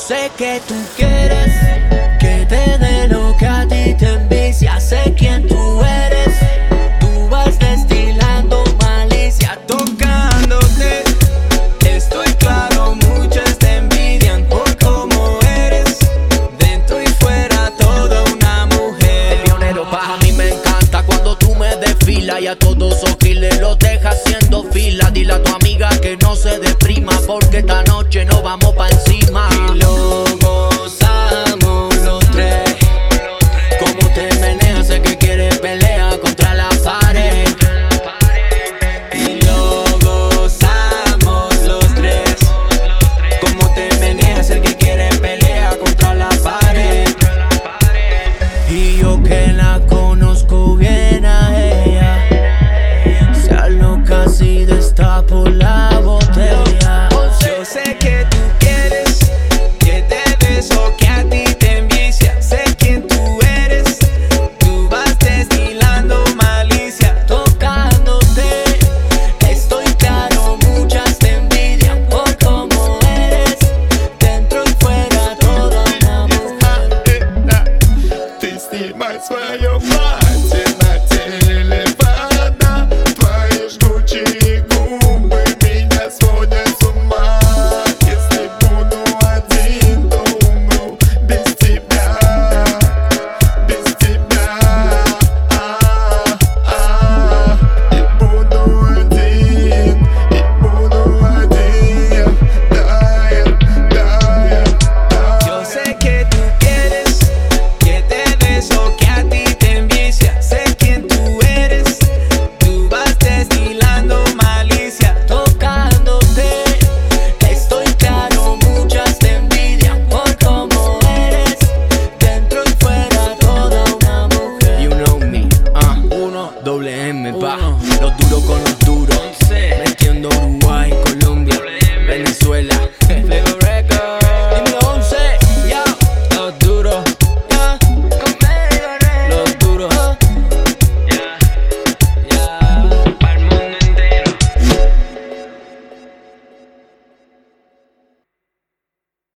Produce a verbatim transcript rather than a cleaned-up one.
sé que tú quieres que te dé lo que a ti te envicia. Sé quién tú eres. Tú vas destilando malicia, tocándote. Estoy claro, muchos te envidian por cómo eres. Dentro y fuera toda una mujer. El pionero pa' mí me encanta cuando tú me desfilas y a todos esos giles los dejas haciendo fila. Dile a tu amiga que no se deprima porque esta noche nos vamos pa' encima. Y lo gozamos los tres. Como te meneas, sé que quieres pelea contra la pared. Y lo gozamos los tres. Como te meneas, el que quiere pelea contra la pared. Y yo que la conozco bien a ella, se aloca si destapo la botella. Yo sé que tú quieres que te des lo que a ti te envicia. Sé quién tú eres. Tú vas destilando malicia, tocándote. Estoy claro, muchas te envidian por cómo eres. Dentro y fuera toda una mujer. This is my smile, your mind.